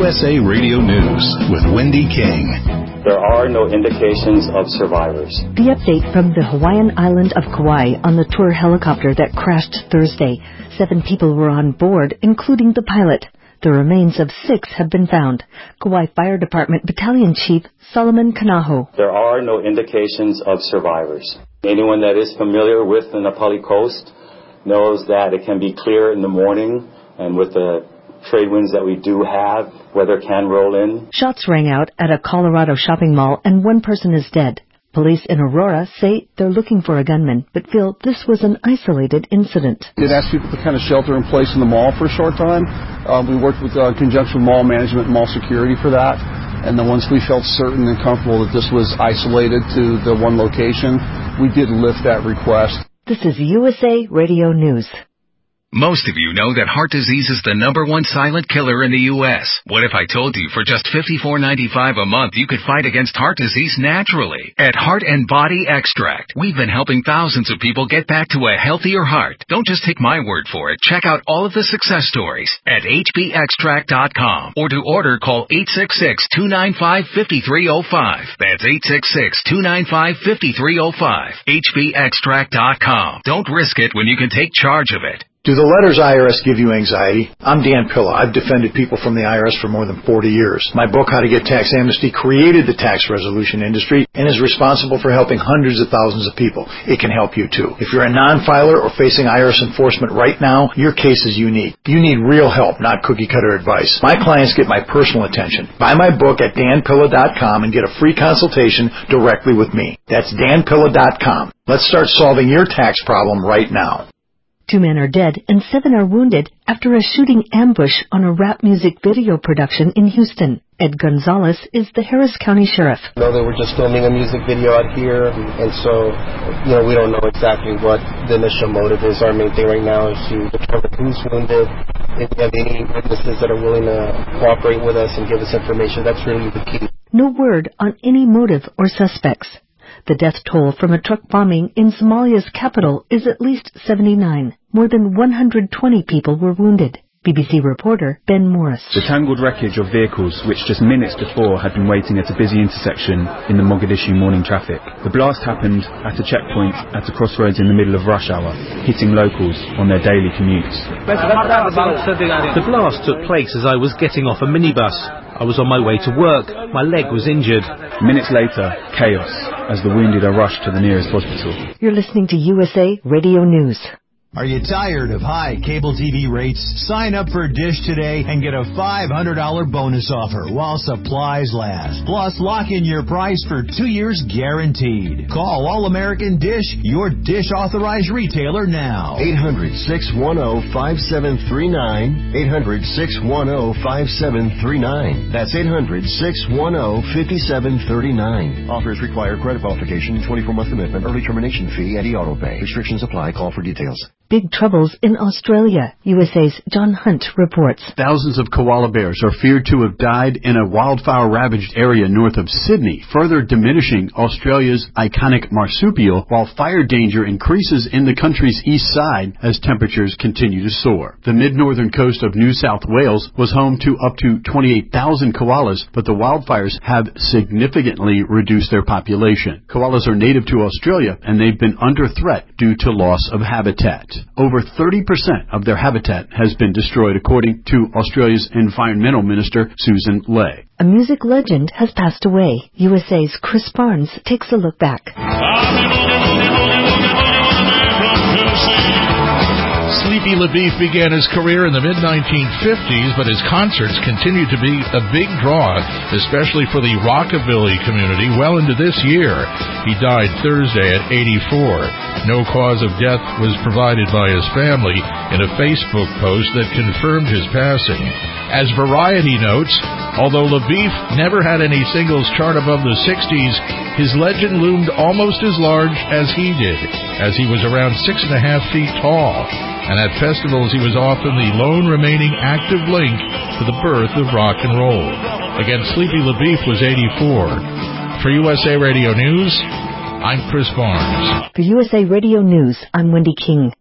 USA Radio News with Wendy King. There are no indications of survivors. The update from the Hawaiian island of Kauai on the tour helicopter that crashed Thursday. 7 people were on board, including the pilot. The remains of 6 have been found. Kauai Fire Department Battalion Chief Solomon Kanaho. There are no indications of survivors. Anyone that is familiar with the Na Pali coast knows that it can be clear in the morning, and with the trade winds that we do have, weather can roll in. Shots rang out at a Colorado shopping mall and 1 person is dead. Police in Aurora say they're looking for a gunman, but feel this was an isolated incident. It asked people to kind of shelter in place in the mall for a short time. We worked with conjunction with mall management and mall security for that. And then once we felt certain and comfortable that this was isolated to the one location, we did lift that request. This is USA Radio News. Most of you know that heart disease is the #1 silent killer in the U.S. What if I told you for just $54.95 a month you could fight against heart disease naturally? At Heart and Body Extract, we've been helping thousands of people get back to a healthier heart. Don't just take my word for it. Check out all of the success stories at hbextract.com, or to order, call 866-295-5305. That's 866-295-5305. hbextract.com. Don't risk it when you can take charge of it. Do the letters IRS give you anxiety? I'm Dan Pilla. I've defended people from the IRS for more than 40 years. My book, How to Get Tax Amnesty, created the tax resolution industry and is responsible for helping hundreds of thousands of people. It can help you too. If you're a non-filer or facing IRS enforcement right now, your case is unique. You need real help, not cookie-cutter advice. My clients get my personal attention. Buy my book at danpilla.com and get a free consultation directly with me. That's danpilla.com. Let's start solving your tax problem right now. 2 men are dead and 7 are wounded after a shooting ambush on a rap music video production in Houston. Ed Gonzalez is the Harris County Sheriff. They were just filming a music video out here, and so, we don't know exactly what the initial motive is. Our main thing right now is to determine who's wounded. If we have any witnesses that are willing to cooperate with us and give us information, that's really the key. No word on any motive or suspects. The death toll from a truck bombing in Somalia's capital is at least 79. More than 120 people were wounded. BBC reporter Ben Morris. The tangled wreckage of vehicles, which just minutes before had been waiting at a busy intersection in the Mogadishu morning traffic. The blast happened at a checkpoint at a crossroads in the middle of rush hour, hitting locals on their daily commutes. The blast took place as I was getting off a minibus. I was on my way to work. My leg was injured. Minutes later, chaos as the wounded are rushed to the nearest hospital. You're listening to USA Radio News. Are you tired of high cable TV rates? Sign up for Dish today and get a $500 bonus offer while supplies last. Plus, lock in your price for 2 years guaranteed. Call All-American Dish, your Dish authorized retailer now. 800-610-5739. 800-610-5739. That's 800-610-5739. Offers require credit qualification, 24-month commitment, early termination fee, and e-auto pay. Restrictions apply. Call for details. Big troubles in Australia. USA's John Hunt reports. Thousands of koala bears are feared to have died in a wildfire-ravaged area north of Sydney, further diminishing Australia's iconic marsupial, while fire danger increases in the country's east side as temperatures continue to soar. The mid-northern coast of New South Wales was home to up to 28,000 koalas, but the wildfires have significantly reduced their population. Koalas are native to Australia, and they've been under threat due to loss of habitat. Over 30% of their habitat has been destroyed, according to Australia's Environmental Minister, Susan Ley. A music legend has passed away. USA's Chris Barnes takes a look back. Sleepy LaBeef began his career in the mid-1950s, but his concerts continued to be a big draw, especially for the rockabilly community, well into this year. He died Thursday at 84. No cause of death was provided by his family in a Facebook post that confirmed his passing. As Variety notes, although LaBeef never had any singles chart above the 60s, his legend loomed almost as large as he did, as he was around 6.5 feet tall. And at festivals, he was often the lone remaining active link to the birth of rock and roll. Again, Sleepy LaBeef was 84. For USA Radio News, I'm Chris Barnes. For USA Radio News, I'm Wendy King.